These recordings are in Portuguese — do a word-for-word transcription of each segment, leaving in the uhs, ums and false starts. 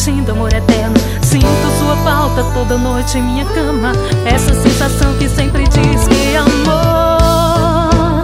sentindo amor eterno. Sinto sua falta toda noite em minha cama. Essa sensação que sempre diz que amor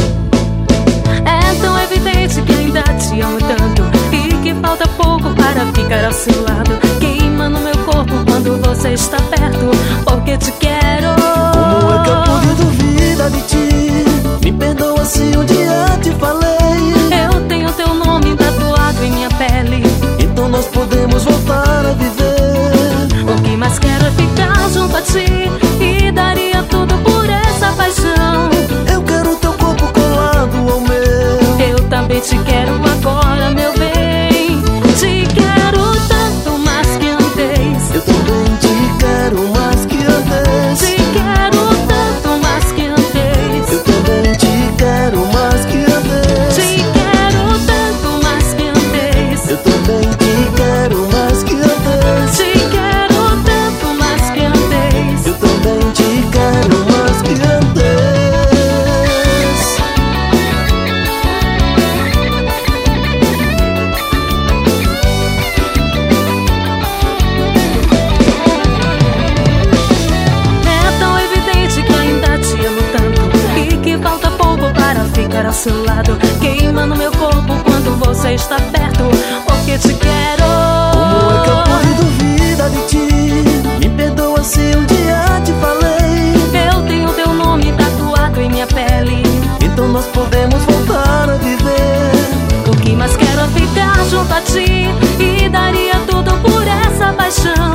é tão evidente que ainda te amo tanto e que falta pouco para ficar ao seu lado. Queima no meu corpo quando você está perto, porque te quero. Como é que eu pude duvidar de ti? Me perdoa se um dia te falei. Eu tenho teu nome tatuado em minha pele, então nós podemos voltar a viver. o que mais quero é ficar junto a ti e daria tudo por essa paixão. Eu quero teu corpo colado ao meu. Eu também te quero agora, meu bem. Te quero tanto mais que antes. Eu também te quero mais que antes. Te quero tanto mais que antes. Eu também te quero mais que antes. Te quero tanto mais que antes. Eu também te quero mais que antes. Te quero tanto mais que antes. Eu também te quero mais que antes. É tão evidente que ainda te amo tanto e que falta pouco para ficar ao seu lado. Queima no meu corpo quando você está perto, porque te quero. Como é que eu pude duvidar de ti? Me perdoa se um dia te falei. Eu tenho teu nome tatuado em minha pele, Então nós podemos voltar a viver. o que mais quero é ficar junto a ti e daria tudo por essa paixão.